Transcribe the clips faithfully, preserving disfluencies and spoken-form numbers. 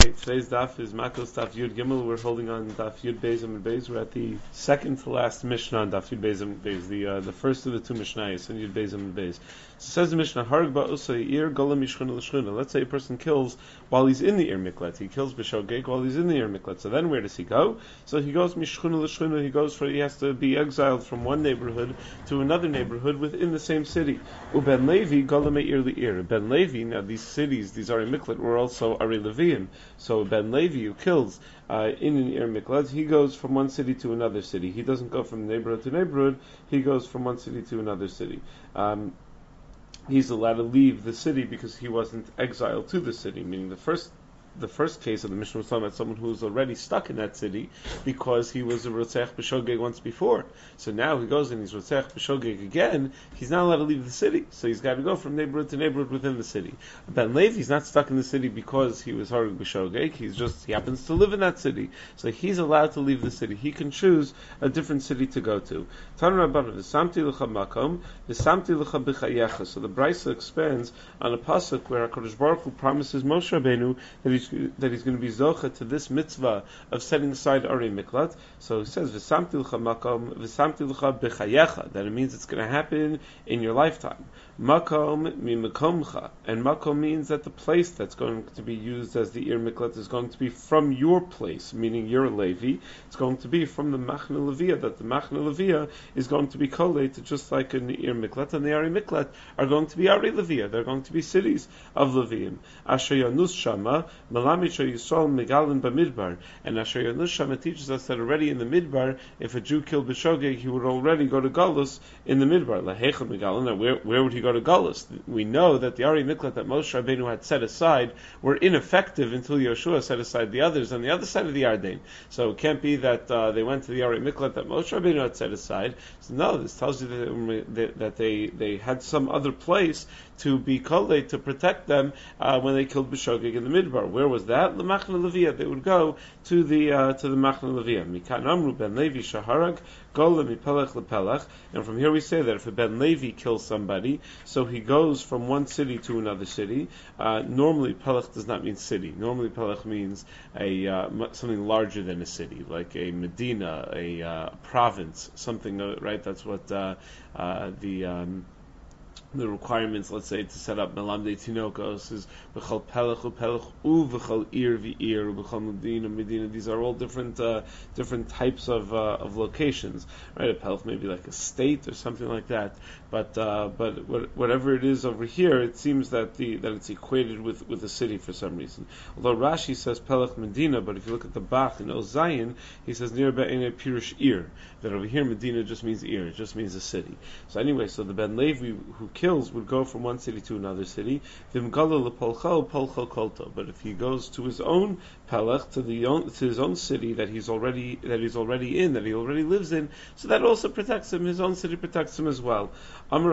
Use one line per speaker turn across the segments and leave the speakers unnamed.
Okay, today's daf is Makos Daf Yud Gimel. We're holding on Daf Yud Beis and Beis. We're at the second to last Mishnah on Daf Yud Beis and Beis, the uh, the first of the two Mishnayos in Yud Beis and Beis. So it says the Mishnah, Harg ba'usay ir golam mishchuna l'shchuna. Let's say a person kills while he's in the Ir Miklat. He kills b'shogeg while he's in the Ir Miklat. So then where does he go? So he goes mishchuna l'shchuna. He goes for he has to be exiled from one neighborhood to another neighborhood within the same city. Uben Levi golam ir li'ir. Ben Levi. Now these cities, these Ari Miklat, were also Ari Leviim. So Ben Levi, who kills uh, in an Ir Miklat, he goes from one city to another city. He doesn't go from neighborhood to neighborhood. He goes from one city to another city. Um, he's allowed to leave the city because he wasn't exiled to the city, meaning the first the first case of the Mishnah was talking about someone who was already stuck in that city because he was a Rotzech B'Shogeg once before. So now he goes and he's Rotzech B'Shogeg again, he's not allowed to leave the city. So he's got to go from neighborhood to neighborhood within the city. Ben Levi, he's not stuck in the city because he was Harug B'Shogeg, he's just, he happens to live in that city. So he's allowed to leave the city. He can choose a different city to go to. Tanu Rabbanan, V'samti l'cha makom, V'samti l'cha b'chayecha. So the Brisa expands on a pasuk where HaKadosh Baruch Hu promises Moshe Rabbeinu that he's that he's going to be zocha to this mitzvah of setting aside Ari Miklat. So he says, V'samti l'cha makom, V'samti l'cha b'chayecha, that it means it's going to happen in your lifetime. Makom mi makomcha, and makom means that the place that's going to be used as the Ir Miklat is going to be from your place, meaning you're a Levi. It's going to be from the Machne Levia, that the Machne Levia is going to be collated just like an Ir Miklat, and the Ari Miklat are going to be Ari Levia. They're going to be cities of Leviim. Asher Yanus Shama, Malamit Yisrael Megalin Bamidbar, and Asher Yanus Shama teaches us that already in the Midbar, if a Jew killed B'Shogeg, he would already go to Galus in the Midbar. Lahecha Megalin, where where would he go to Galus? We know that the Ari Miklat that Moshe Rabbeinu had set aside were ineffective until Yeshua set aside the others on the other side of the Yarden. So it can't be that uh, they went to the Ari Miklat that Moshe Rabbeinu had set aside. So no, this tells you that they, that they, they had some other place to be kolled, to protect them uh, when they killed B'Shogeg in the Midbar. Where was that? The Machne Levia. They would go to the uh, to the Machne Levia. Mikan Amru Ben Levi Shaharag Gola Mipelech LePelech. And from here we say that if a Ben Levi kills somebody, so he goes from one city to another city. Uh, normally, Pelech does not mean city. Normally, Pelech means a uh, something larger than a city, like a Medina, a uh, province, something. Uh, right? That's what uh, uh, the um, the requirements, let's say, to set up Melamdei Tinokos is B'chol Pelech u'Pelech u B'chol Ir v'Ir u B'chol Medina Medina. These are all different uh, different types of uh, of locations, right? A Pelech may be like a state or something like that, but uh, but whatever it is over here, it seems that the that it's equated with, with a city for some reason. Although Rashi says Pelech Medina, but if you look at the Bach in Ozayin, he says Nir Be'ene Pirush Ir, that over here Medina just means Ir, it just means a city. So anyway, so the Ben Levi who kills would go from one city to another city. But if he goes to his own pelech, to the own, to his own city that he's already that he's already in, that he already lives in, so that also protects him. His own city protects him as well. Right?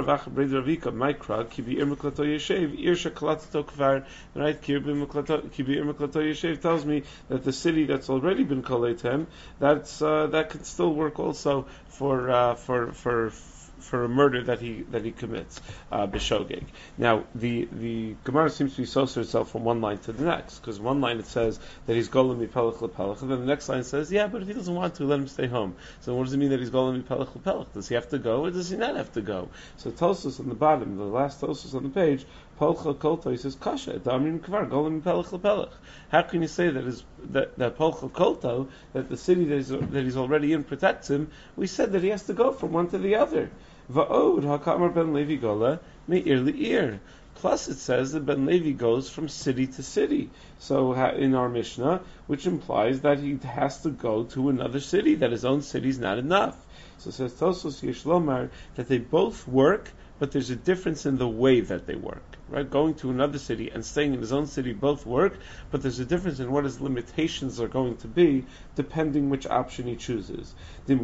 Tells me that the city that's already been kolei to him, that's uh, that can still work also for uh, for for. for a murder that he that he commits, uh, b'shogeg. Now, the the Gemara seems to be so itself from one line to the next, because one line it says that he's golem mipelech lepelech, and then the next line says, yeah, but if he doesn't want to, let him stay home. So what does it mean that he's golem mipelech lepelech? Does he have to go, or does he not have to go? So Tosos on the bottom, the last Tosos on the page, Polcha Kolto, he says, Kasha, Damrim Kvar, golem mipelech lepelech. How can you say that is that that Polcha Kolto, that the city that he's, that he's already in protects him? We said that he has to go from one to the other. Va'od hakamar Ben Levi gola me'ir li'ir. Plus, it says that Ben Levi goes from city to city. So in our Mishnah, which implies that he has to go to another city, that his own city is not enough. So it says Tosos Yeshlomar that they both work, but there's a difference in the way that they work. Right, going to another city and staying in his own city both work, but there's a difference in what his limitations are going to be, depending which option he chooses. If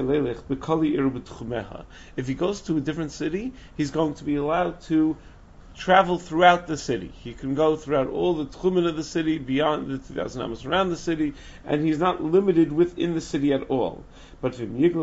he goes to a different city, he's going to be allowed to travel throughout the city. He can go throughout all the tchumen of the city, beyond the two thousand amos around the city, and he's not limited within the city at all. But if he's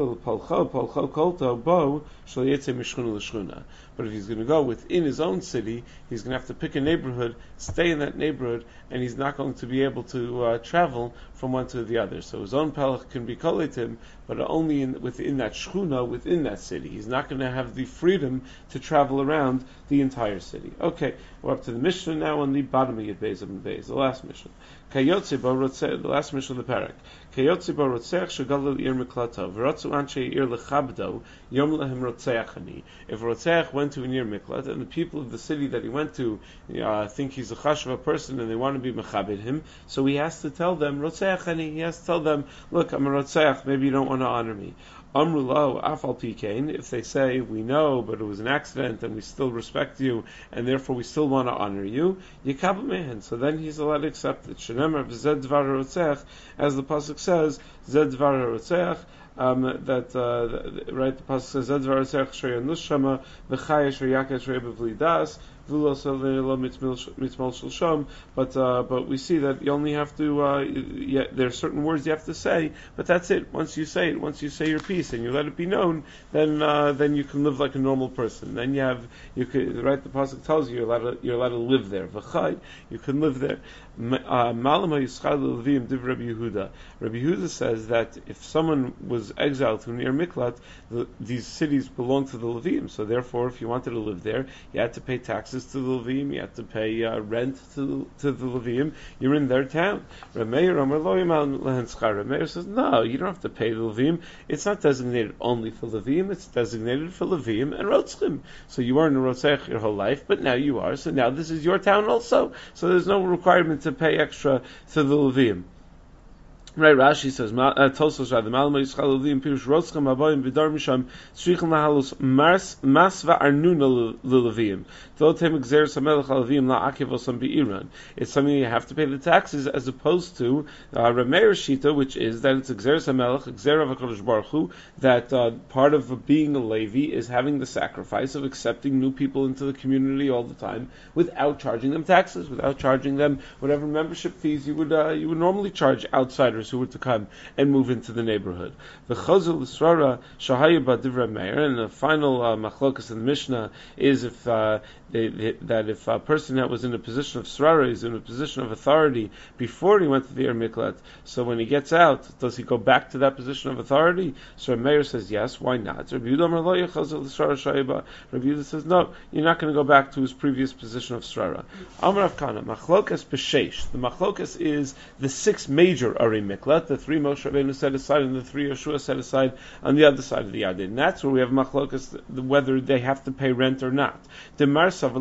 going to go within his own city, he's going to have to pick a neighborhood, stay in that neighborhood, and he's not going to be able to uh, travel from one to the other. So his own pelach can be koletim, but only in, within that shchuna, within that city. He's not going to have the freedom to travel around the entire city. Okay, we're up to the Mishnah now on the bottom of Yud Beis and Beis, the last Mishnah. Kayotze bo rotzeh, the last Mishnah of the parak. Kayotze bo rotzeh shegalel ir miklato v'rotzu anshe ir lechabdo yom lehem rotzeachani. If Rotzeach went to an ir miklat and the people of the city that he went to uh, think he's a chashuva person and they want to be mechabed him, so he has to tell them rotzeachani. He has to tell them, look, I'm a rotzeach. Maybe you don't want to honor me. Amrulo afal pikein. If they say we know, but it was an accident, and we still respect you, and therefore we still want to honor you, yikabel mehen. So then he's allowed to accept it. Shenemar v'zed dvar harotzeach, as the pasuk says, zed dvar harotzeach. Um, that uh, right, the pasuk says zed dvar harotzeach shreya nushama v'chaya shreya shreya b'vlidas. But uh, but we see that you only have to. Uh, yeah, there are certain words you have to say, but that's it. Once you say it, once you say your piece and you let it be known, then uh, then you can live like a normal person. Then you have you could right. The pasuk tells you you're allowed to, you're allowed to live there. V'chai, you can live there. Malam ha'yischal l'levim div Rabbi Yehuda. Rabbi Yehuda says that if someone was exiled to near Miklat, the, these cities belong to the Levim. So therefore, if you wanted to live there, you had to pay taxes to the Levim, you had to pay uh, rent to, to the Levim. You're in their town. Rameir says, no, you don't have to pay the Levim. It's not designated only for Levim, it's designated for Levim and Rotzchim. So you weren't a Rotzech your whole life, but now you are. So now this is your town also. So there's no requirement to pay extra to the Levim. Right, Rashi says, Tosos rather, Malma Yisrael Levim Pirush Rotzcham Abayim Vidar Misham Tzrichel Nahalus Mars Masva Arnuna Lelevim. Thotem Xeris Hamelech Levim La Akivosam Beiran. It's something you have to pay the taxes, as opposed to uh, Rameir Shita, which is that it's Xeris Hamelech, Xer of HaKadosh Baruch Hu, that uh, part of being a Levi is having the sacrifice of accepting new people into the community all the time without charging them taxes, without charging them whatever membership fees you would uh, you would normally charge outsiders who were to come and move into the neighborhood. The Chazal Israra Shahaya Badivrei Meir, and the final uh, machlokas in the Mishnah is if uh, they, they, that if a person that was in a position of Srara is in a position of authority before he went to the Ir Miklat, so when he gets out, does he go back to that position of authority? So Meir says yes, why not? Rabbi Yehuda says no, you're not going to go back to his previous position of Srara. Amar Avkana, machlokas b'sheish. The machlokas is the six major Ari Miklat, the three Moshe Rabbeinu set aside and the three Yeshua set aside on the other side of the Yarden. And that's where we have machlokas, whether they have to pay rent or not. It's a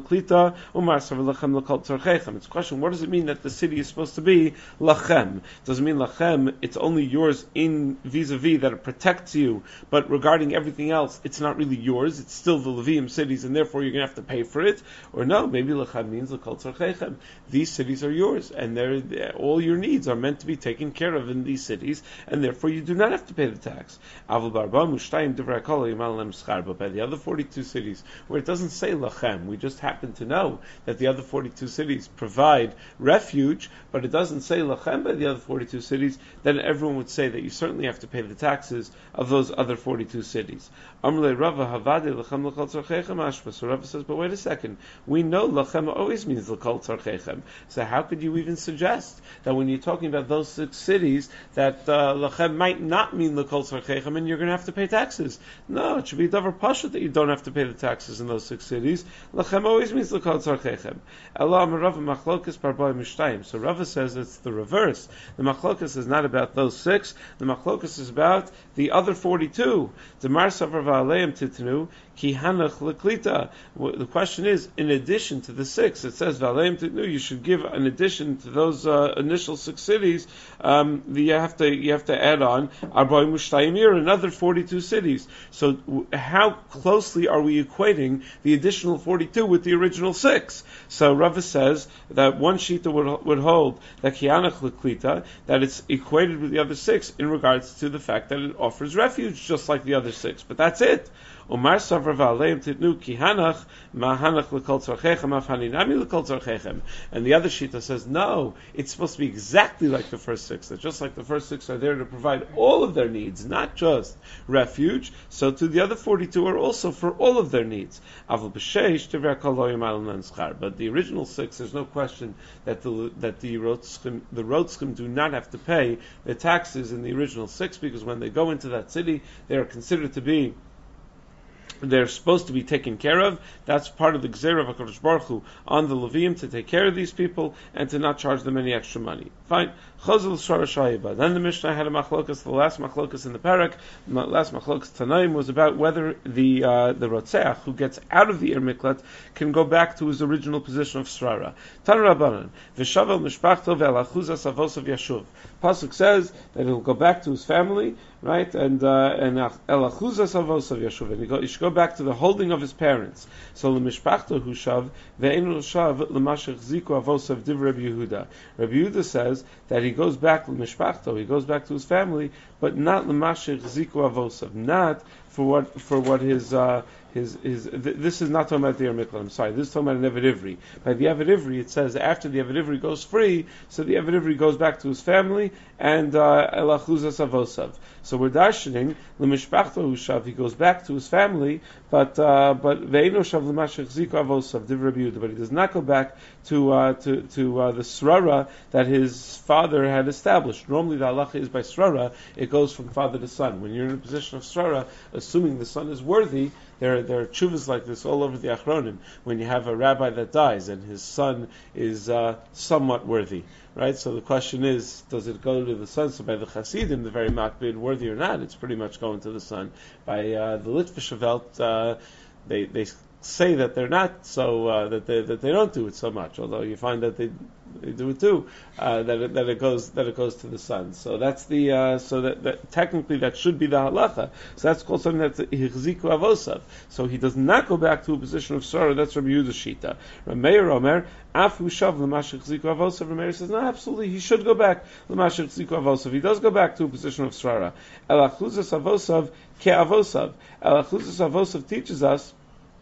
question, what does it mean that the city is supposed to be lachem? Does it mean lachem, it's only yours in vis-a-vis that it protects you, but regarding everything else, it's not really yours, it's still the Levium cities, and therefore you're going to have to pay for it? Or no, maybe lachem means l'kol tzarchechem. These cities are yours, and they're, all your needs are meant to be taken care of in these cities, and therefore you do not have to pay the tax. But by the other forty-two cities, where it doesn't say lachem, we just happen to know that the other forty-two cities provide refuge, but it doesn't say lachem by the other forty-two cities, then everyone would say that you certainly have to pay the taxes of those other forty-two cities. Amrle Rava Havade lachem l'kol tzarchechem ashba. So Rava says, but wait a second, we know lachem always means l'kol tzarchechem. So how could you even suggest that when you're talking about those six cities, that uh, lachem might not mean l'kol tzarchechem and you're going to have to pay taxes? No, it should be davar pasha that you don't have to pay the taxes in those six cities. Lachem always means l'kol tzarchechem. Ela Rava machlokas parboy mishtayim. So Rava says it's the reverse. The machlokas is not about those six. The machlokas is about the other forty-two. The marsavar va'aleim titnu ki hanach leklita. The question is, in addition to the six, it says va'aleim titnu, you should give an addition to those uh, initial six cities. Um, you have to you have to add on arboy mishtayim ir, another forty-two cities. So w- how closely are we equating the additional forty-two with the original six? So Rava says that one shita would, would hold that kianach leklita, that it's equated with the other six in regards to the fact that it offers refuge just like the other six. But that's it. Omar savra v'aleim titnu ki hanach ma hanach l'kol tzarchechem af haninami l'kol tzarchechem. And the other shita says, no, it's supposed to be exactly like the first six. That just like the first six are there to provide all of their needs, not just refuge. So to the other forty-two are also for all of their needs. But the original six, there's no question that the that the Rotzchim, the Rotzchim do not have to pay the taxes in the original six, because when they go into that city, they are considered to be, they're supposed to be taken care of. That's part of the Gzeira of HaKadosh Baruch Hu on the Leviim, to take care of these people and to not charge them any extra money. Fine. Chazal Shara Shayiba. Then the Mishnah had a machlokas. The last machlokas in the parak, the last machlokas Tanaim, was about whether the uh, the Rotzeach who gets out of the Ir Miklat can go back to his original position of Srara. Tan Rabbanan v'shavel mishpachto ve'alachuzas avosav yashuv. Pasuk says that he'll go back to his family, right? And uh, and elachuzas avosav yashuv, and he, go, he should go back to the holding of his parents. So l'mishpachto hu shav ve'enu shav l'mashach ziku avosav div Rabbi Yehuda. Rabbi Yehuda says that he goes back l'mishpachto, he goes back to his family, but not l'mashach ziku avosav, not for what for what his uh, his his. Th- this is not talking about the Ir Miklat. I'm sorry. This is talking about an Eved Ivri. By the Eved Ivri, it says after the Eved Ivri goes free, so the Eved Ivri goes back to his family and elachuzas uh, avosav. So we're darshaning l'mishpachto hushav. He goes back to his family, but uh, but ve'eno shav l'mashach ziku avosav div Rabbi Yehuda. But he does not go back to uh, to to uh, the srara that his father had established. Normally, the halacha is by srara; it goes from father to son. When you're in a position of srara, assuming the son is worthy, there there are tshuvas like this all over the Achronim. When you have a rabbi that dies and his son is uh, somewhat worthy, right? So the question is, does it go to the son? So by the Hasidim, the very makbid, worthy or not, it's pretty much going to the son. By uh, the Litvische Welt, uh, they they say that they're not so uh, that they that they don't do it so much. Although you find that they they do it too. Uh, that it, that it goes that it goes to the son. So that's the uh, so that, that technically that should be the halacha. So that's called something that's hichziku avosav. So he does not go back to a position of sorrow. That's Rabbi Yehuda's shita. Rameir Omer afu shav l'mashich ziku avosav. Rameir says no, absolutely he should go back l'mashich ziku avosav. He does go back to a position of sorrow. Elachuzas avosav ke avosav. Elachuzas avosav teaches us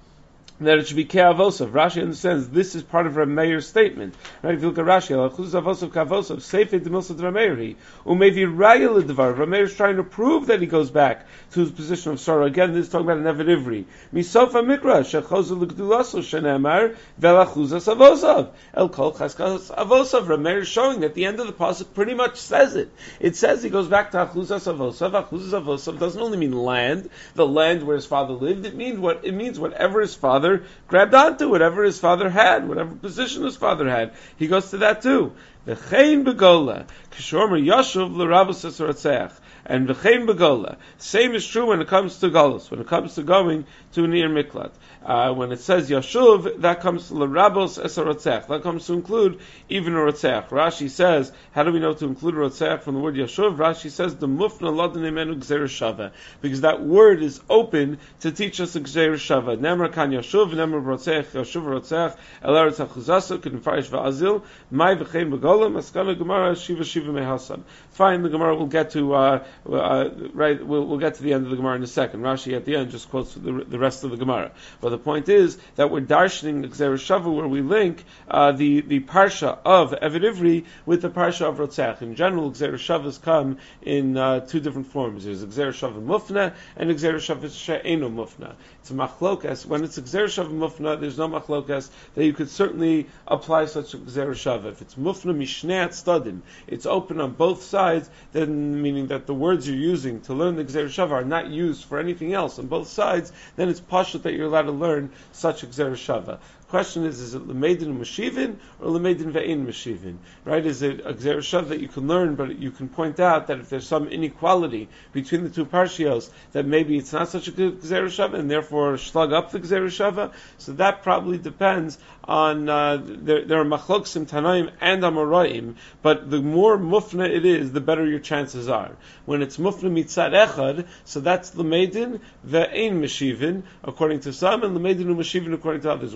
that it should be ke'avosav. Rashi understands this is part of Rav Meir's statement. Right? If you look at Rashi, alachuz avosav ka'avosav, seifei demilsa Rav Meiri, umevi raya l'devar. Rav Meir is trying to prove that he goes back to his position of sorrow. Again, this is talking about an Eved Ivri. Misofa mikra, shechozu l'gdulaso shenemar, ve'lachuzas avosav. El kol chaskas avosav. Rav Meir is showing that the end of the pasuk pretty much says it. It says he goes back to achuzas avosav. Achuzas avosav doesn't only mean land, the land where his father lived. It means what it means whatever his father grabbed onto, whatever his father had, whatever position his father had, he goes to that too. V'chein begola, k'shormer yashuv l'ravos esaratzeach, and v'chein begola. Same is true when it comes to golos, when it comes to going to an Ir Miklat. Uh, when it says yashuv, that comes to l'rabos esaratzeach. That comes to include even a rotzeach. Rashi says, how do we know to include a rotzeach from the word yashuv? Rashi says the mufna ladan imenu gzeir shava, because that word is open to teach us a gzeir shava. Nemar kan yashuv, nemar rotzeach, yashuv rotzeach, el eretz achuzasa, k'nefarish va'azil, mai v'chein begola, maskana gemara, shiva shiva mehasam. Fine, the Gemara will get to, uh, uh, right, we'll, we'll get to the end of the Gemara in a second. Rashi at the end just quotes the, the rest of the Gemara. But the point is that we're darshaning the Gzeir Shava, where we link uh, the, the Parsha of Eved Ivri with the Parsha of Rotzeach. In general, Gzeir Shavas come in uh, two different forms. There's a Gzeir Shava Mufna and a Gzeir Shava She'eno Mufna. It's a machlokas. When it's a Gzeir Shava Mufna, there's no machlokas that you could certainly apply such a Gzeir Shava. If it's Mufna Mishnei Tzdadim, it's open on both sides, then meaning that the words you're using to learn the Gzeir Shava are not used for anything else on both sides, then it's pashut that you're allowed to learn such a Gzeir Shava. Question is, is it Lemedin Meshivin or Lemedin Ve'in Meshivin? Right? Is it a Gzeir Shava that you can learn, but you can point out that if there's some inequality between the two parshios, that maybe it's not such a good Gzeir Shava, and therefore slug up the Gzeir Shava? So that probably depends on, uh, there, there are machloksim Tanaim and Amoraim, but the more mufna it is, the better your chances are. When it's mufna mitzad echad, so that's Lemedin Ve'in Meshivin, according to some, and Lemedin Meshivin according to others. When it's not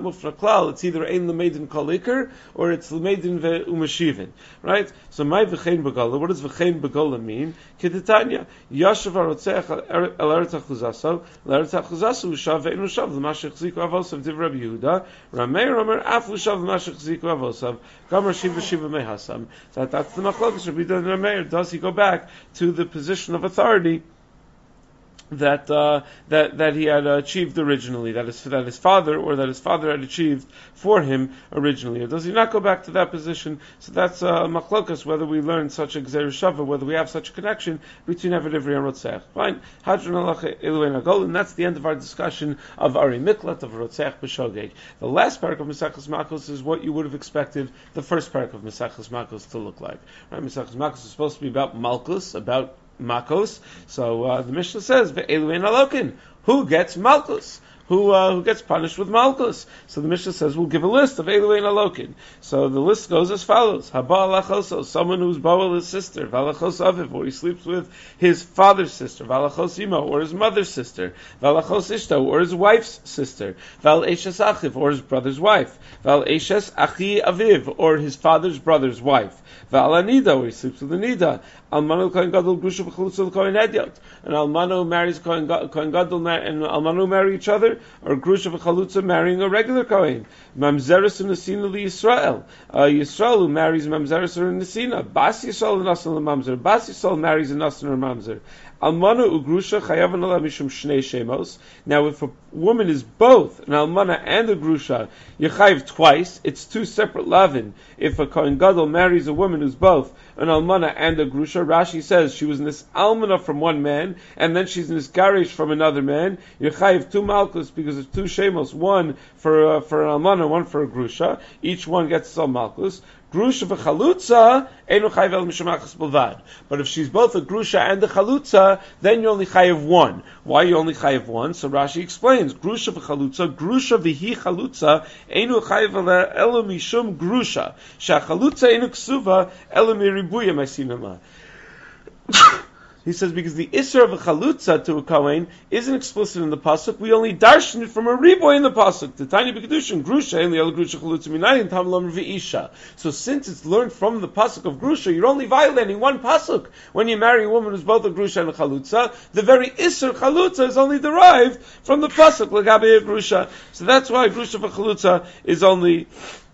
not mufra klal. It's either ein l'meidin kol ikr or it's l'meidin ve'umashivin. Right? So my v'chein begola. What does v'chein begola mean? Kedetanya yashav harotzeach el eretz achuzaso l'eretz achuzaso ushav ve'en ushav l'mashich ziku avosav div Rabbi Yehuda Ramei Ramer af l'shav l'mashich ziku avosav gamar shiva shiva mehasam. So that's the machlokas Rabbi Yehuda and Ramei. Does he go back to the position of authority that uh, that that he had achieved originally, that his that his father or that his father had achieved for him originally, or does he not go back to that position? So that's uh, machlokas whether we learn such a gzeir shava, whether we have such a connection between Eved Ivri and Rotzeach. Fine, Hadron Halacha Eluei Nagol, and that's the end of our discussion of Ari Miklat of Rotzeach B'Shogeg. The last parak of Mesachos Makos is what you would have expected the first parak of Mesachos Makos to look like. Right? Mesachos Makos is supposed to be about Malkus, about Makos. So uh, the Mishnah says, "Ve'elu ein alokin." Who gets Malkus? Who uh, who gets punished with Malkus? So the Mishnah says, we'll give a list of Elu ein alokin. So the list goes as follows: Haba alachoso, someone who's Boel his sister, Valachos aviv, or he sleeps with his father's sister, Valachos imo, or his mother's sister, Valachos ishto, or his wife's sister, Val eshes achiv, or his brother's wife, Val eshes achi aviv, or his father's brother's wife, Val anida, or he sleeps with a nida. Almano kohen gadol grusha v'chalutza l'kohen hedyot. And almano marries kohen gadol and almano marry each other, or grusha v'chalutza marrying a regular kohen. Mamzeres and Nesina li Yisrael. Uh, Yisrael who marries Mamzeres or Nesina. Bas Yisrael and Nasan l'mamzer. Bas Yisrael marries a Nasan or mamzer. Almana ugrusha chayavan ala mishum shnei shemos. Now, if a woman is both an almana and a grusha, you chayiv twice. It's two separate lavin. If a kohen gadol marries a woman who's both an almana and a grusha, Rashi says she was this almana from one man, and then she's this garish from another man. You chayiv two malchus because it's two shemos, one for uh, for an almana, one for a grusha. Each one gets its own malchus. Grusha v'chalutza enu chayiv el mishamachas b'lvad. But if she's both a grusha and a chalutza, then you only chayiv one. Why you only chayiv one? So Rashi explains: Grusha v'chalutza, grusha v'hi chalutza enu chayiv elu mishum grusha. Shachalutza enu ksuva elu miribuya ma'asinama. He says because the isra of a chalutza to a kohen isn't explicit in the pasuk. We only darshan it from a riboy in the pasuk. The tiny b'kedushin grusha only el grusha chalutza minayin tam lom v'isha. So since it's learned from the pasuk of grusha, you're only violating one pasuk when you marry a woman who's both a grusha and a chalutza. The very isra chalutza is only derived from the pasuk l'gabe a grusha. So that's why grusha v'chalutza is only.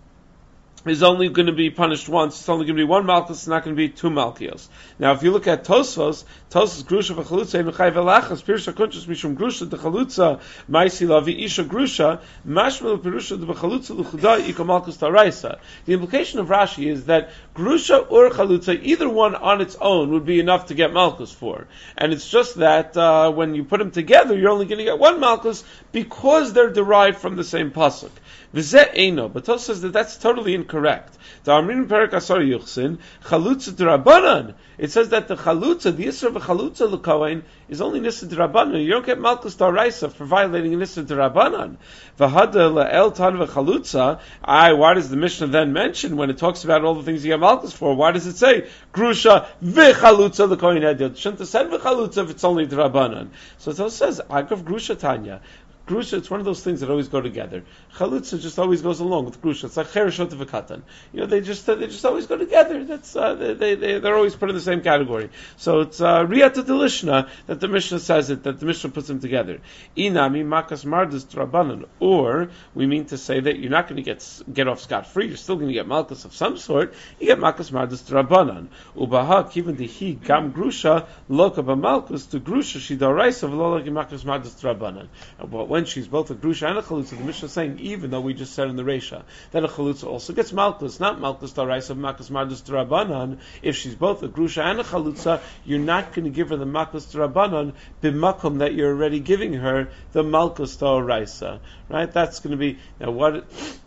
is only going to be punished once. It's only going to be one malchus. It's not going to be two malchios. Now, if you look at Tosfos, Tosfos grusha v'chalutza enu chayv elachas pirusha kunchus mishum grusha dechalutza ma'isi lavi isha grusha mashmel pirusha dechalutza l'chuda ika malchus taraisa. The implication of Rashi is that grusha or chalutza, either one on its own would be enough to get malchus for, and it's just that uh, when you put them together, you're only going to get one malchus because they're derived from the same pasuk. V'zeh eino, but Tos says that that's totally incorrect. The Amrin Perak Asar Yuchsin, Chalutza D'Rabbanan. It says that the Chalutza, the Yisra of a Chalutza L'Kohen, is only Nissa D'Rabbanan. You don't get Malchus D'Oraisa for violating a Nissa D'Rabbanan. V'hada La'el Tan V'Chalutza. Aye, why does the Mishnah then mention, when it talks about all the things you get Malchus for, why does it say, Grusha V'Chalutza L'Kohen Hedyot? Shouldn't have said V'Chalutza if it's only D'Rabbanan. So it says, Agav Grusha Tanya. Grusha, it's one of those things that always go together. Chalutza just always goes along with Grusha. It's like Chereshot v'Katan. You know, they just they just always go together. That's uh, they they they're always put in the same category. So it's uh, Riyata Delishna that the Mishnah says it, that the Mishnah puts them together. Inami Makas Mardas Drabanan. Or we mean to say that you're not going to get get off scot free. You're still going to get Malchus of some sort. You get Makas Mardas Drabanan. Ubaha Kivan Dehi Gam Grusha Loka B'Malchus to Grusha Shidaraisa V'Lola Makas Mardas Drabanan. But when she's both a grusha and a chalutza, the Mishnah is saying, even though we just said in the Reisha that a chalutza also gets malchus, not malchus d'oraisa malchus mardus d'Rabbanan. If she's both a grusha and a chalutza, you're not going to give her the malchus d'Rabbanan b'makom that you're already giving her the malchus d'oraisa. Right? That's going to be now what.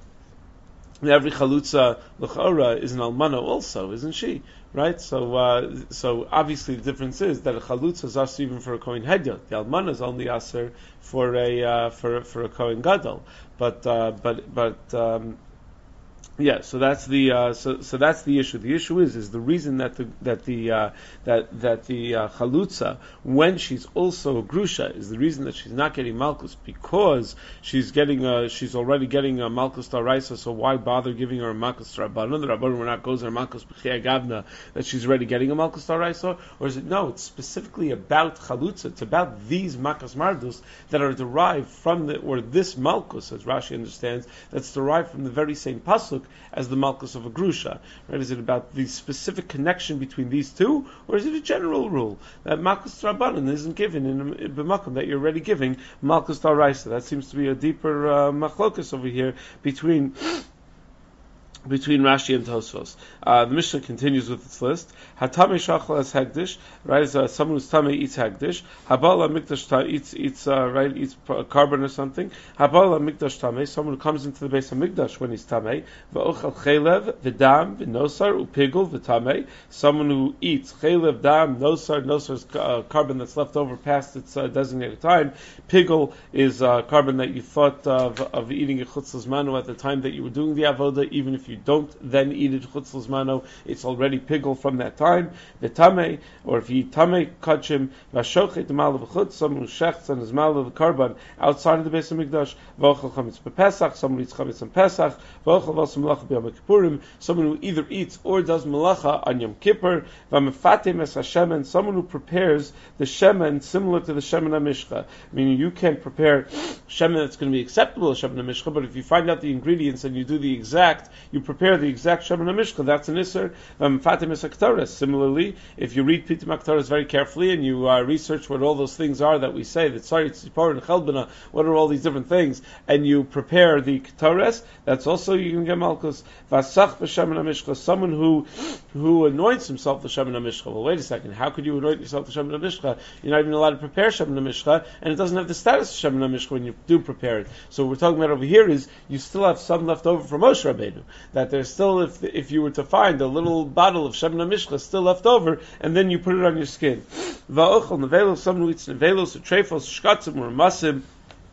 Every chalutza l'chora is an almana also, isn't she? Right? So, uh, so obviously the difference is that a chalutza is also even for a kohen hedyot. The almana is only aser for a uh, for for a kohen gadol. But uh, but but um, Yeah, so that's the uh, so so that's the issue. The issue is is the reason that the that the uh, that that the uh, chalutza, when she's also a grusha, is the reason that she's not getting malchus, because she's getting uh, she's already getting a malchus d'oraisa. So why bother giving her a malchus d'rabbanan? The rabbanan were not goes her malchus b'chiyah gavna, that she's already getting a malchus d'oraisa, or is it no? It's specifically about chalutza. It's about these malchus mardus that are derived from the or this malchus, as Rashi understands, that's derived from the very same pasuk as the malchus of a grusha, right? Is it about the specific connection between these two, or is it a general rule that malchus rabbanan isn't given in a b'makom that you're already giving malchus d'oraisa? That seems to be a deeper uh, machlokus over here between. Between Rashi and Tosfos. Uh, the Mishnah continues with its list. Hatame shachal as hegdish, right? Is uh, someone who's tame eats hegdish. Habala mikdash ta eats eats uh, right eats a carbon or something. Habala mikdash tame, someone who comes into the base of mikdash when he's tame. Va'ochal chelev v'dam v'nosar upigul v'tame. Someone who eats chelev, dam, nosar. Nosar is uh, carbon that's left over past its uh, designated time. Pigul is uh, carbon that you thought of, of eating a chutz l'zmanu at the time that you were doing the avoda, even if you don't then eat it chutz l'zmano, it's already pigul from that time. The tame, or if you eat tame kachim, v'ashochet mal v'chutz, someone who shechts on his mal of the carbon outside of the base of mikdash, v'ochel chametz b'pesach, someone who eats chametz on pesach, v'ochel v'asam malacha b'yom kippurim, someone who either eats or does malacha on Yom Kippur, v'mefatem es hashemen, someone who prepares the shemen similar to the shemen hamishcha, meaning you can't prepare shemen that's going to be acceptable as shemen hamishcha, but if you find out the ingredients and you do the exact, you prepare the exact shemen hamishcha, that's an iser. V'mefatem es haktaras. Similarly, if you read Pitim HaKtaras very carefully and you uh, research what all those things are that we say, that sorry, tzipor and chelbana, what are all these different things, and you prepare the Ktaras, that's also you can get malchus. Vasach b'shemen hamishcha, someone who who anoints himself with shemen hamishcha. Well, wait a second, how could you anoint yourself with shemen hamishcha? You're not even allowed to prepare shemen hamishcha, and it doesn't have the status of shemen hamishcha when you do prepare it. So what we're talking about over here is you still have some left over from Moshe Rabbeinu. That there's still, if if you were to find a little bottle of shemen hamishcha still left over, and then you put it on your skin. Va'ochel nevelos, someone who eats nevelos or trefos, shkatzim or masim.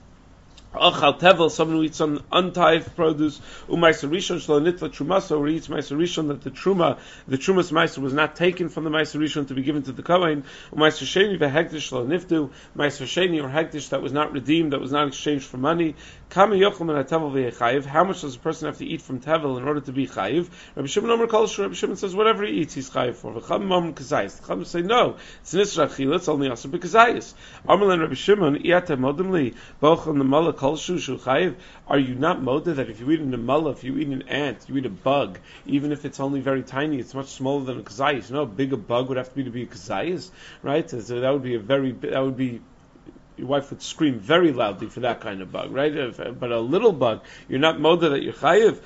Achal tevel, someone who eats on untithed produce. U'maiser rishon shlo nitla trumasa, or eats maiser rishon that the truma, the trumas maiser was not taken from the maiser rishon to be given to the kohen. U'maiser sheni v'hektish shlo niftu, maiser sheni or hektish that was not redeemed, that was not exchanged for money. Kama yochel min hatevel v'yechayiv. How much does a person have to eat from tevel in order to be chayiv? Rabbi Shimon Omer Kol Shur, Rabbi Shimon says whatever he eats, he's chayiv for. V'cham mom kazayis. The Chum say no, it's an isra chila, it's only also b'kazayis. Amalei Rabbi Shimon iyate modem li bochel nemala kol shu shu chayiv. Are you not modeh that if you eat an nemala, if you eat an ant, you eat a bug, even if it's only very tiny, it's much smaller than a kazayis. You know how big a bug would have to be to be a kazayis, right? So that would be a very that would be. Your wife would scream very loudly for that kind of bug, right? If, but a little bug, you're not moda that you're chayiv.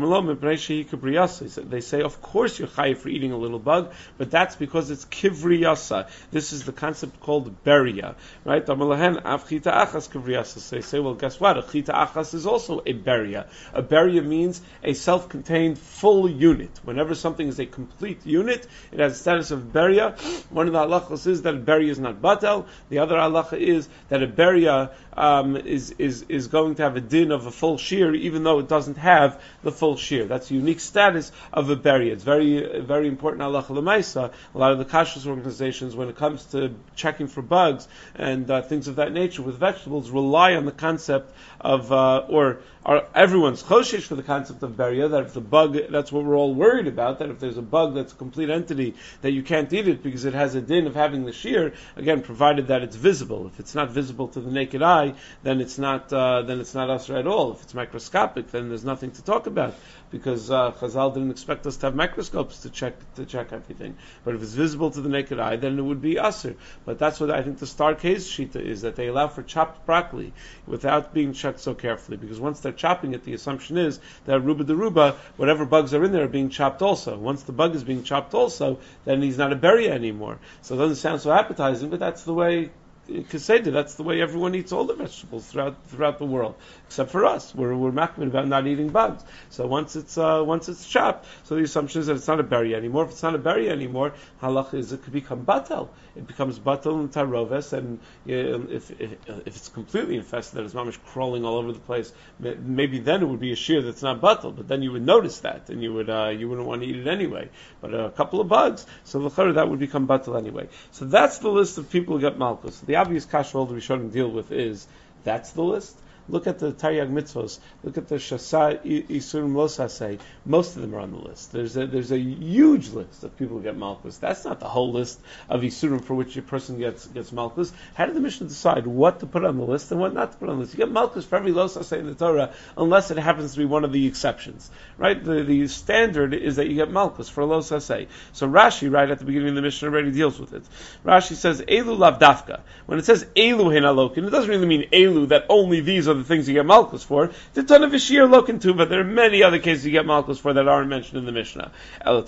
They say, of course you're chayiv for eating a little bug, but that's because it's kivriyasa. This is the concept called beria, right? They say, well, guess what? A chita achas is also a beria. A beria means a self-contained full unit. Whenever something is a complete unit, it has the status of beria. One of the halachos is that a beria is not batel. The other halacha is that a beria um, is, is is going to have a din of a full shear, even though it doesn't have the full shear. That's the unique status of a beria. It's very very important halacha l'maisa. A lot of the kashrus organizations, when it comes to checking for bugs and uh, things of that nature with vegetables, rely on the concept of uh, or are everyone's choshesh for the concept of beria, that if the bug, that's what we're all worried about, that if there's a bug that's a complete entity, that you can't eat it because it has a din of having the shear, again, provided that it's visible. If it's not visible to the naked eye, then it's not uh, then it's not asur at all. If it's microscopic, then there's nothing to talk about, because uh, Chazal didn't expect us to have microscopes to check to check everything. But if it's visible to the naked eye, then it would be asur. But that's what I think the star case shita is, that they allow for chopped broccoli without being checked so carefully, because once they're chopping it, the assumption is that ruba deruba, whatever bugs are in there are being chopped also. Once the bug is being chopped also, then he's not a beria anymore. So it doesn't sound so appetizing, but that's the way Keseda, that's the way everyone eats all the vegetables throughout throughout the world, except for us. We're we're makbid about not eating bugs. So once it's uh, once it's chopped, so the assumption is that it's not a berry anymore. If it's not a berry anymore, halacha is it could become batel. It becomes batel and taroves, and uh, if, if if it's completely infested, that it's mamish crawling all over the place, maybe then it would be a shear that's not batel. But then you would notice that, and you would uh, you wouldn't want to eat it anyway. But a couple of bugs, so l'chara that would become batel anyway. So that's the list of people who get malchus. The obvious kasha all the Rishonim deal with is that's the list. Look at the Taryag mitzvos. Look at the Shasa Isurim Losasei. Most of them are on the list. There's a there's a huge list of people who get malchus. That's not the whole list of Isurim for which a person gets gets malchus. How did the Mishnah decide what to put on the list and what not to put on the list? You get malchus for every Losasei in the Torah, unless it happens to be one of the exceptions. Right? The the standard is that you get malchus for a Losasei. So Rashi, right at the beginning of the Mishnah, already deals with it. Rashi says Elu lav dafka. When it says Elu hin alokin, it doesn't really mean Elu that only these are the things you get malchus for. The ton of Vishir looking too, but there are many other cases you get malchus for that aren't mentioned in the Mishnah. But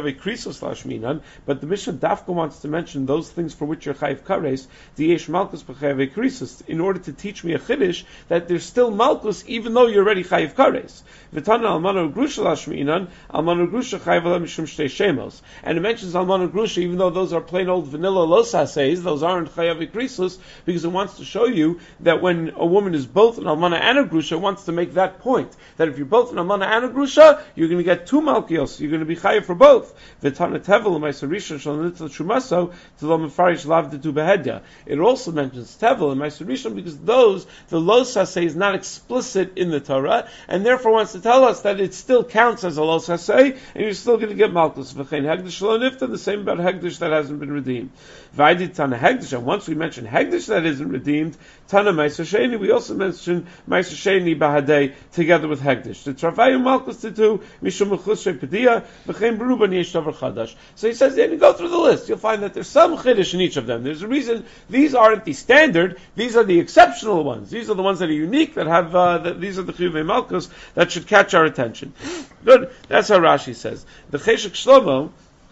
the Mishnah Dafka wants to mention those things for which you're chayiv kares, the yesh malchus b'chayiv krisus, in order to teach me a chiddush that there's still malchus even though you're already chayiv kares. V'tana almano grusha lashminan, almano grusha chayiv ala mishum shtei shemos. And it mentions almano grusha even though those are plain old vanilla losases, those aren't chayiv krisus, because it wants to show you that when a woman is both an almana and a grusha, wants to make that point, that if you're both an almana and a grusha, you're going to get two malchios, you're going to be chayiv for both. V'tana tevel l'maysa rishon shal nitzal shumaso to lo mefarish lav de tu behedya. It also mentions tevel and maysa rishon because those, the losaseh is not explicit in the Torah, and therefore wants to tell us that it still counts as a losaseh, and you're still going to get malchus. V'chein hegdish lo nifta, the same about hegdish that hasn't been redeemed. V'aydi tana hegdish, and once we mention hegdish that isn't redeemed, tana maysa sheni, we also mention maysa sheni bahadei together with hegdish. The travayu malchus to do mishum mechusrei pedia v'chein beruban yesh davar chadash. So he says, then you go through the list, you'll find that there's some chiddush in each of them. There's a reason these aren't the standard; these are the exceptional ones. These are the ones that are unique, that have uh, that these are the chiyuvei malchus that should catch our attention. Good. That's how Rashi says. The Cheshek Shlomo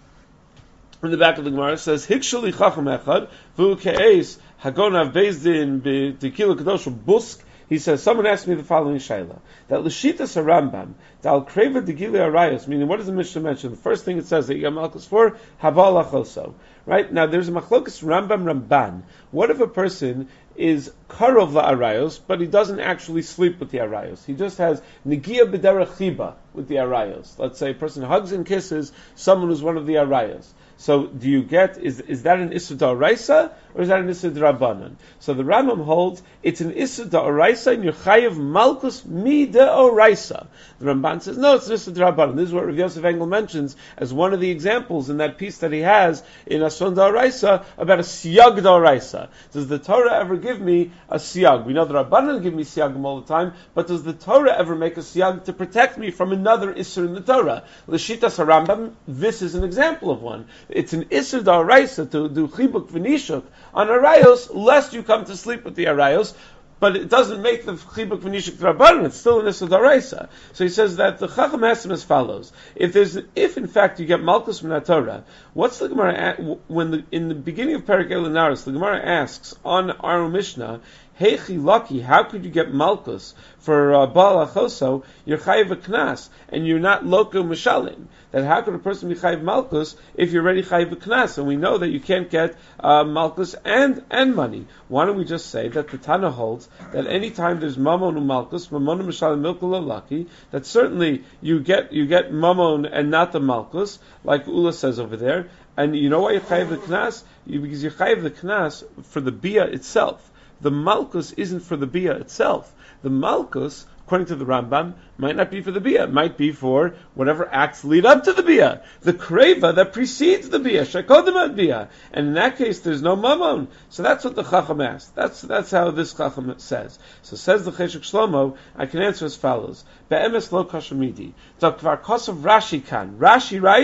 in the back of the Gemara says, "Hikshali chacham echad v'u ke'es hagonav bezdin b'tekilu kadosh busk." He says, someone asked me the following shayla, that l'shitas harambam dal kreva degili arayos, meaning what does the Mishnah mention? The first thing it says that you get malchus for habal achoso. Right now, there's a machlokas Rambam Ramban. What if a person is karov la'arayos, but he doesn't actually sleep with the arayos? He just has negia b'derech chiba with the arayos. Let's say a person hugs and kisses someone who's one of the arayos. So do you get, is is that an Issur D'Oraisa, or is that an Issur D'Rabbanan? So the Rambam holds, it's an Issur D'Oraisa, and you're chayiv malchus mi D'Oraisa. The Ramban says, no, it's an Issur D'Rabbanan. This is what Rav Yosef Engel mentions as one of the examples in that piece that he has in Ason D'Oraisa about a siyag D'Oraisa. Does the Torah ever give me a siyag? We know the Rabbanan give me siyagim all the time, but does the Torah ever make a siyag to protect me from another Issur in the Torah? L'shitas HaRambam, this is an example of one. It's an Issur D'Oraisa to do chibuk v'nishuk on arayos, lest you come to sleep with the arayos, but it doesn't make the chibuk v'nishuk D'Rabbanan. It's still an Issur D'Oraisa. So he says that the Chacham asks him as follows: If there's, if in fact you get malchus min Torah, what's the Gemara when the, in the beginning of Perek Elinaris, the Gemara asks on our Mishnah, Heichi lucky, how could you get malchus for uh, Baal Achoso? You're chayiv a knas, and you're not loco mishalim. That how could a person be chayiv malchus if you're already chayiv a knas? And we know that you can't get uh, malchus and and money. Why don't we just say that the Tana holds that any time there's mamon and malchus, mamon mishalim milkul lucky, that certainly you get you get mamon and not the malchus, like Ula says over there. And you know why you're chayiv the knas? You, because you're chayiv the knas for the bia itself. The malchus isn't for the bia itself. The malchus, according to the Rambam, might not be for the bia. It might be for whatever acts lead up to the bia. The kreva that precedes the bia, shekodem bia. And in that case, there's no mamon. So that's what the Chacham asked. That's that's how this Chacham says. So says the Cheshek Shlomo, I can answer as follows. Be'emes lo kashamidi. Dokvar kosav Rashi kan. Rashi writes,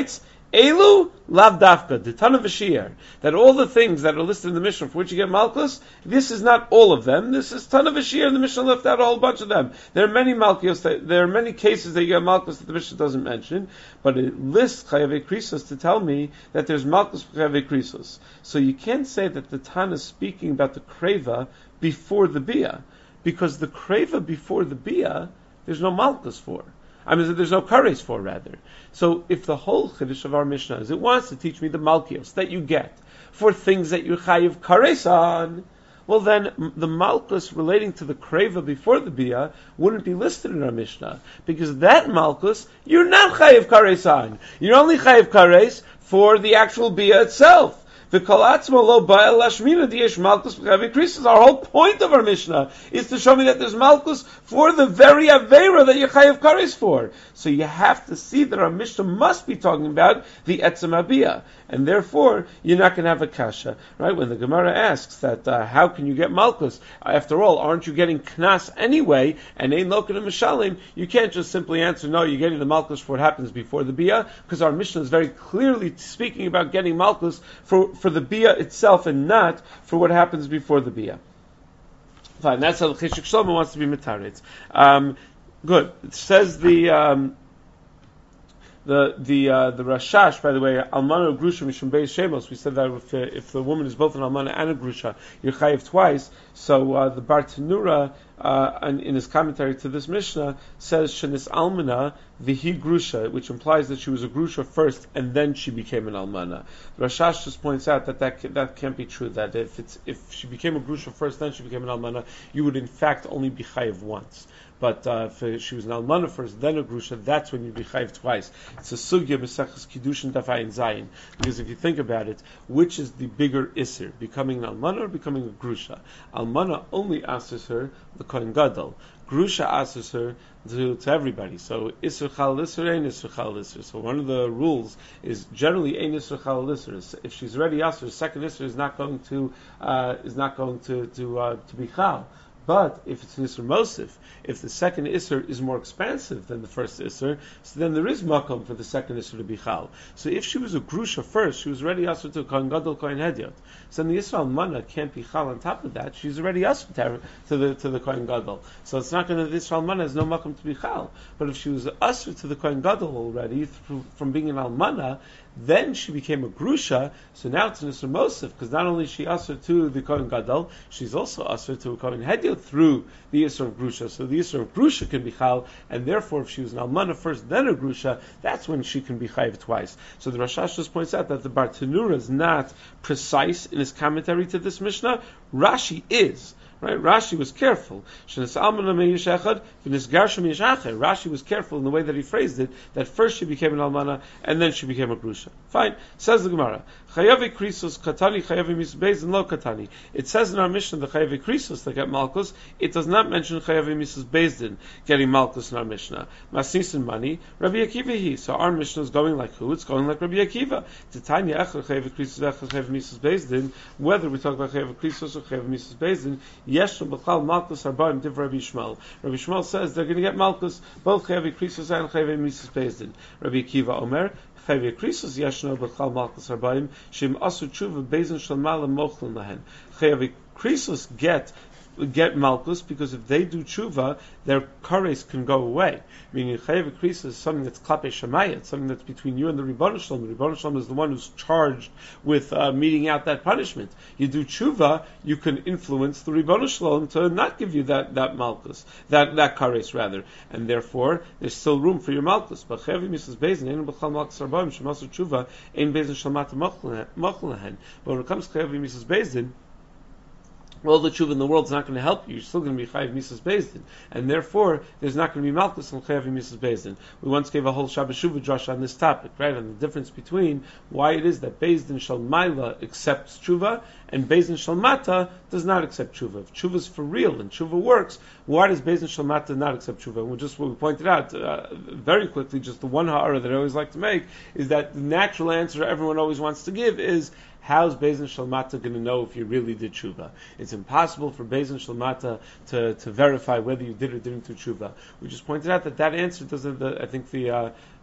Elu lav dafka, the ton of a shiur, that all the things that are listed in the Mishnah for which you get malchus, this is not all of them. This is ton of a shiur, and the Mishnah left out a whole bunch of them. There are many malchus, that, there are many cases that you get malchus that the Mishnah doesn't mention, but it lists chayavei krisos to tell me that there's malchus for chayavei krisos. So you can't say that the Tan is speaking about the kreva before the bia, because the kreva before the bia, there's no malchus for. I mean, there's no kares for, rather. So if the whole chiddush of our Mishnah is it wants to teach me the malchios that you get for things that you chayiv kares on, well then the malchus relating to the kreva before the bia wouldn't be listed in our Mishnah, because that malchus you're not chayiv kares on. You're only chayiv kares for the actual bia itself. Our whole point of our Mishnah is to show me that there's malchus for the very avera that you chayav kares for. So you have to see that our Mishnah must be talking about the etzem abiyah, and therefore you're not going to have a kasha, right? When the Gemara asks that uh, how can you get malchus? After all, aren't you getting knas anyway? And ein loken and mishalim, you can't just simply answer no. You're getting the malchus for what happens before the biyah, because our Mishnah is very clearly speaking about getting malchus for. for the bia itself and not for what happens before the bia. Fine, that's how the Cheshik Shlomo wants to be mitaretz. Um, good. It says the um, the the uh, the Rashash, by the way, almana grusha mishum beis shemos. We said that if, uh, if the woman is both an almana and a grusha, you're chayiv twice. So uh, the Bartanura, uh, in, in his commentary to this Mishnah, says shenis almana vihi grusha, which implies that she was a grusha first and then she became an almana. Rashash just points out that that, that can't be true. That if it's if she became a grusha first, then she became an almana, you would in fact only be chayiv once. But uh, if she was an almana first, then a grusha, that's when you'd be chayiv twice. It's a sugya b'sechus kiddushin dafayin zayin. Because if you think about it, which is the bigger isser, becoming an almana or becoming a grusha? Almana only asks her the kohen gadol. Grusha asks her to, to everybody. So isser chal isser, ein isser chal isser. So one of the rules is generally ein isser chal isser. If she's already asser, second isser is not going to uh, is not going to to uh, to be chal. But if it's an Isser Mosif, if the second Isser is more expansive than the first Isser, so then there is makom for the second Isser to be Chal. So if she was a Grusha first, she was already Asr to Kohen Gadol, Kohen Hedyot. So then the Yisrael Mana can't be Chal on top of that. She's already Asr to the to the Kohen Gadol. So it's not going to, the Yisrael Mana has no makom to be Chal. But if she was Asr to the Kohen Gadol already, through, from being an Almana, then she became a Grusha, so now it's an Isser Mosif, because not only is she Asr to the Kohen Gadol, she's also Asr to a Kohen Hedyot through the Isser of Grusha. So the Isser of Grusha can be Chal, and therefore if she was an Almana first, then a Grusha, that's when she can be Chayiv twice. So the Rashash just points out that the Bartanura is not precise in his commentary to this Mishnah. Rashi is. Right? Rashi was careful. Rashi was careful in the way that he phrased it, that first she became an almana and then she became a grusha. Fine. Says the Gemara. Chayavi krisos katani, chayavi misbeis and lo katani. It says in our Mishnah the chayavi krisos that get malchus. It does not mention chayavi misas bezdin getting malchus in our Mishnah. Masnisin money, Rabbi Akiva he. So our Mishnah is going like who? It's going like Rabbi Akiva. Titania echad chayavi krisos echad chayavi misas bezdin. Whether we talk about chayavi krisos or chayavi misas bezdin, Yeshua b'chal malchus arbaim div Rabbi Shmuel. Rabbi Shmuel says they're going to get malchus both chayavi krisos and chayavi misas bezdin. Rabbi Akiva Omer chayavi krisos yeshno b'chal malchus arbaim shem asu tshuva bezdin shel malam mochlin lahen. Chayavi krisos get get malchus because if they do tshuva, their kares can go away. Meaning chayav krisos is something that's klapei shamayah, it's something that's between you and the Ribono Shalom. The Ribono Shalom is the one who's charged with uh, meting out that punishment. You do tshuva, you can influence the Ribono Shalom to not give you that that malchus, that that kares rather, and therefore there's still room for your malchus. But chayav misas bezdin ein b'chal malchus arbaim shemasu tshuva ein bezdin shalmata mochlin. But when it comes to chayav misas bezdin, all the tshuva in the world is not going to help you. You're still going to be chayiv misas bezdin, and therefore there's not going to be malchus on chayiv misas bezdin. We once gave a whole Shabbos Shuvah drush on this topic, right? On the difference between why it is that bezdin shal maila accepts tshuva and bezdin shal mata does not accept tshuva. If tshuva is for real and tshuva works, why does bezdin shal mata not accept tshuva? And we just what we pointed out uh, very quickly, just the one ha'ara that I always like to make is that the natural answer everyone always wants to give is, how's Bezdin Shalmata going to know if you really did tshuva? It's impossible for Bezdin Shalmata to, to verify whether you did or didn't do tshuva. We just pointed out that that answer doesn't. The, I think the uh,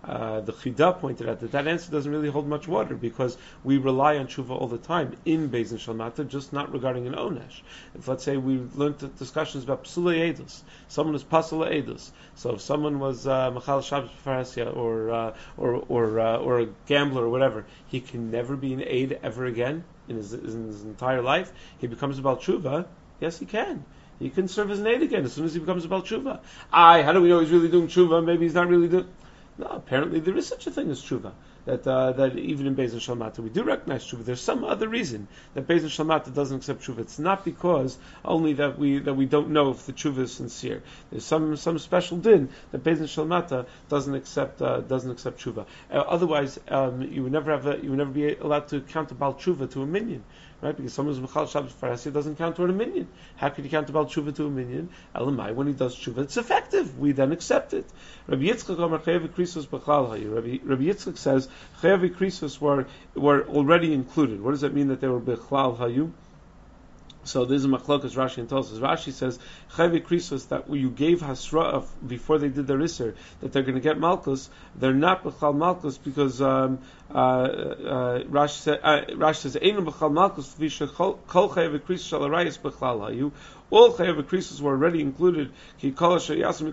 uh, the Chida pointed out that that answer doesn't really hold much water because we rely on tshuva all the time in Beis Din Shalmata, just not regarding an onesh. If let's say we learned discussions about psulei edus, someone is pasula edus. So if someone was machal Shabbos b'farasya or uh, or or uh, or a gambler or whatever, he can never be an aid ever again in his, in his entire life. He becomes a Baal Tshuva. Yes, he can. He can serve as an aid again as soon as he becomes a Baal Tshuva. I, how do we know he's really doing Tshuva? Maybe he's not really doing... No, apparently there is such a thing as Tshuva. That uh, that even in Beis Din Shalmata we do recognize Tshuva. There's some other reason that Beis Din Shalmata doesn't accept Tshuva. It's not because only that we that we don't know if the Tshuva is sincere. There's some some special din that Beis Din Shalmata doesn't accept uh, doesn't accept Tshuva. Uh, otherwise, um, you would never have a, you would never be allowed to count a Baal Tshuva to a minion. Right? Because someone who's Mechal Shabbos Farasi doesn't count toward a minion. How could you count about tshuva to a minion? Elamai, when he does tshuva, it's effective. We then accept it. Rabbi Yitzchak Omer Chayav Krisos B'chlal Hayu. Rabbi Rabbi Yitzchak says Chayav Krisos were were already included. What does that mean that they were B'chlal Hayu? So this is Machlokas Rashi and Tosas. Rashi says Chayav Krisos that you gave Hasra before they did their Isser that they're going to get Malkus. They're not B'chlal Malkus because um, uh, uh, Rashi, said, uh, Rashi says Einu B'chlal Malkus Visha Kol Chayav Krisos Shal Arayis B'chlal Hayu. All Chayav Krisos were already included. They were all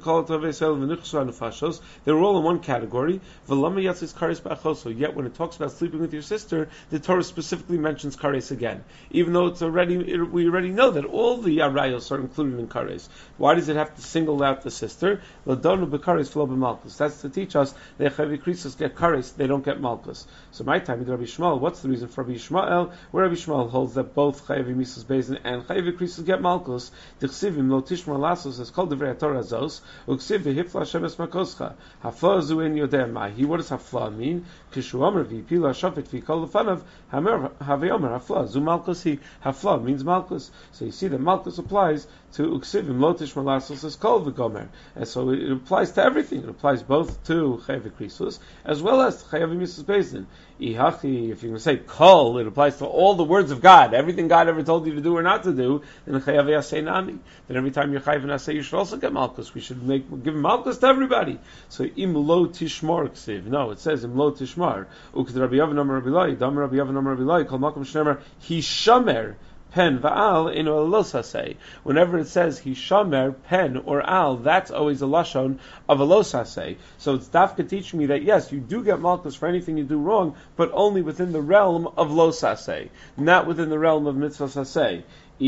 in one category. Yet when it talks about sleeping with your sister, the Torah specifically mentions kares again, even though it's already it, we already know that all the arayos are included in kares. Why does it have to single out the sister? That's to teach us that Chayav Krisos get kares, they don't get malchus. So my time with Rabbi Shmuel, what's the reason for Rabbi Shmuel? Where Rabbi Shmuel holds that both Chayav Misas Beis and Chayav Krisos get malchus. Dichsivim lo tishmar lasos as called the Torah zos uksiv v'hifla shemes makoscha hafla zu en yodeh mahi. What does hafla mean? Kishu omer v'yipila shafet v'kol lefanav hamer haveyomer hafla zu malchus he. Hafla means malchus. So you see that malchus applies to uksivim lo tishmar lasos as called v'gomer, and so it applies to everything. It applies both to Chayav Krisos as well as to Chayav Misas Beis Din. Ihachi, if you're going to say kol, it applies to all the words of God, everything God ever told you to do or not to do. Then Chayav Yasei Nami. Then every time you're Chayav Yasei, you should also get Malchus. We should make give Malchus to everybody. So im lo tishmar ksiv. No, it says im lo tishmar. Uked Rabbi Yavan Amar Rabbi Loi, Dam Rabbi Yavan Amar Rabbi Loi, Kol Makom Shnemer Hishamer. Pen va'al in losasei. Whenever it says hishamer pen or al, that's always a lashon of a losasei. So it's dafka teaching me that yes, you do get malchus for anything you do wrong, but only within the realm of losasei, not within the realm of mitzvah sasei.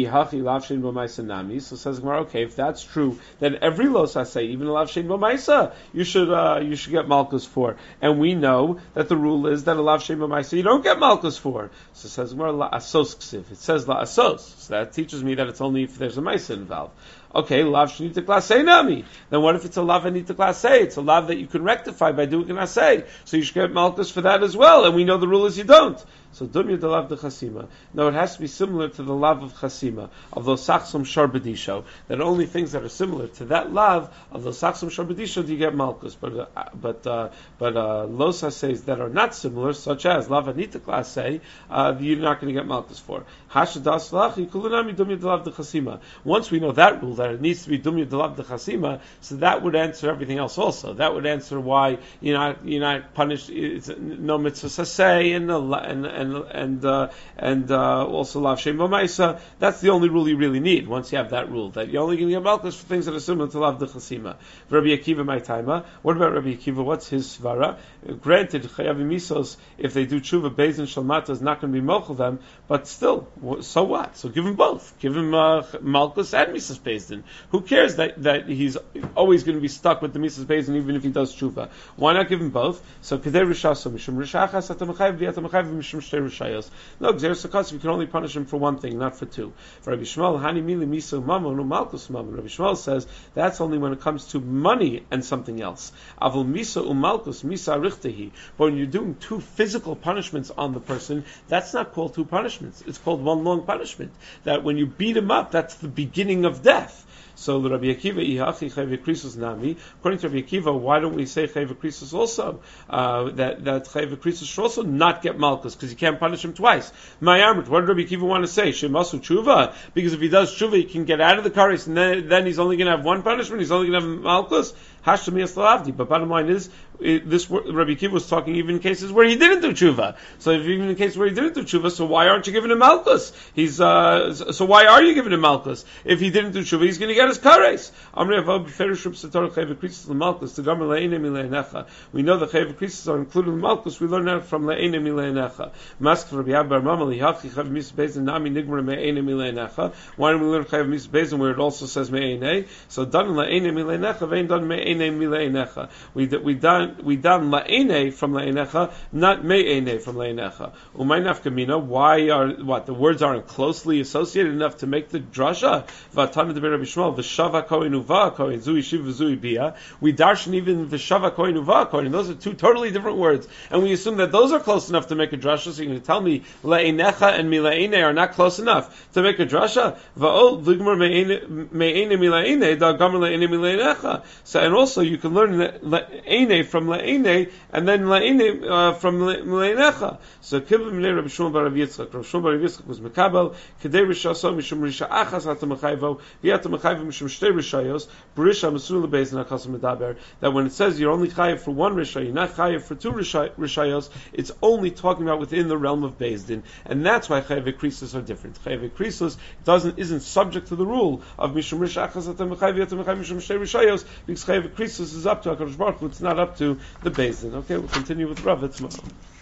So says Gemara, okay, if that's true, then every losa say, even a lav shein b'maisa, you should uh, you should get malchus for. And we know that the rule is that a lav shein b'maisa you don't get malchus for. So says Gemara, la asos ksiv. It says la asos. So that teaches me that it's only if there's a maisa involved. Okay, lav shenita class A nami. Then what if it's a lav anita class A? It's a lav that you can rectify by doing an asay. So you should get malchus for that as well. And we know the rule is you don't. So dumya de lav de chasima. No, it has to be similar to the lav of chasima, of those sachsum sharbedisho. That only things that are similar to that lav of those sachsum sharbedisho do you get malchus. But uh, but uh, but uh, los hasays that are not similar, such as lav anita class A, uh, you're not going to get malchus for. Hashadas lachi kulunami dumya de lav de chasima. Once we know that rule, that it needs to be dumya de lav de chasima, so that would answer everything else also. That would answer why you're not you're not punished. It's no mitzvah sasay and no and, and and and uh, and uh, also lav shein b'maisa. That's the only rule you really need. Once you have that rule, that you're only going to get malchus for things that are similar to lav d'chasima. Rabbi Akiva, my timer. What about Rabbi Akiva? What's his svara? Granted, chayavim misos, if they do tshuva, Beis Din Shalmata is not going to be mochel them, but still, so what? So give him both. Give him uh, malchus and misas Beis Din. Who cares that that he's always going to be stuck with the misas Beis Din even if he does tshuva? Why not give him both? So kedei rishaso mishum rishachas atam chayav v'atam chayav mishum shtei rishayos. No, gzeres hakos, you can only punish him for one thing, not for two. For Rabbi Shmuel, hani mili miso mamon no malchus mamon. Rabbi Shmuel says that's only when it comes to money and something else. Avol miso umalchus misa richtehi. But when you're doing two physical punishments on the person, that's not called two punishments. It's called one long punishment. That when you beat him up, that's the beginning of death. So the Rabbi Akiva ihachi chayve krisus nami. According to Rabbi Akiva, why don't we say chayve krisus also? Uh, that that chayve krisus should also not get malchus because you can't punish him twice. My Amrit, what did Rabbi Akiva want to say? Shemasu tshuva, because if he does tshuva, he can get out of the kares, and then, then he's only going to have one punishment. He's only going to have malchus. Hashtami Aslavdi. But bottom line is, it, this Rabbi Akiva was talking even in cases where he didn't do tshuva. So if even in cases where he didn't do tshuva, so why aren't you giving him malchus? He's uh, so why are you giving him malchus? If he didn't do tshuva, he's going to get his kares. We know the chayv krisus are included in malchus. We learn that from le'ene milenecha. Mask Rabbi Abba Mamali hachi chayv misbezin nami nigmar me'ene milenecha. Why don't we learn chayv misbezin where it also says me'ene? So done le'ene milenecha, vein done me'ene milenecha. We we done we done le'ene from le'enecha, not me'ene from le'enecha. Umay nafkamina. Why are what the words aren't closely associated enough to make the drasha? Vatana de Rabbi Shmuel v'shava kohen uva kohen zui shiv v'zui bia. We darshan even v'shava kohen uva kohen. Those are two totally different words, and we assume that those are close enough to make a drasha. So you're going to tell me le'enecha and mile'ene are not close enough to make a drasha? Va'ol ligmar me'ene mile'ene da gamar le'ene mile'enecha. So and also you can learn le'ene from le'ene and then le'ene uh, from mile'enecha. So kibbe minei Rabbi Shmuel bar Rav Yitzchak. Rabbi Shmuel bar Rav Yitzchak was mekabel kedei rishaso mishum risha achas hatam mechayvo v'yatam mechayvo mishum shtei rishayos b'risha mesur lebeizin hakas medaber. That when it says you're only chayav for one risha, you're not chayav for two rishayos, it's only talking about within the realm of Beis Din, and that's why chayav krisus are different. Chayav krisus doesn't isn't subject to the rule of mishum risha achas hatam mechayvo v'yatam mechayvo mishum shtei rishayos, because chayav krisus is up to HaKadosh Baruch Hu, it's not up to the Beis Din. Okay, we'll continue with Rav tomorrow.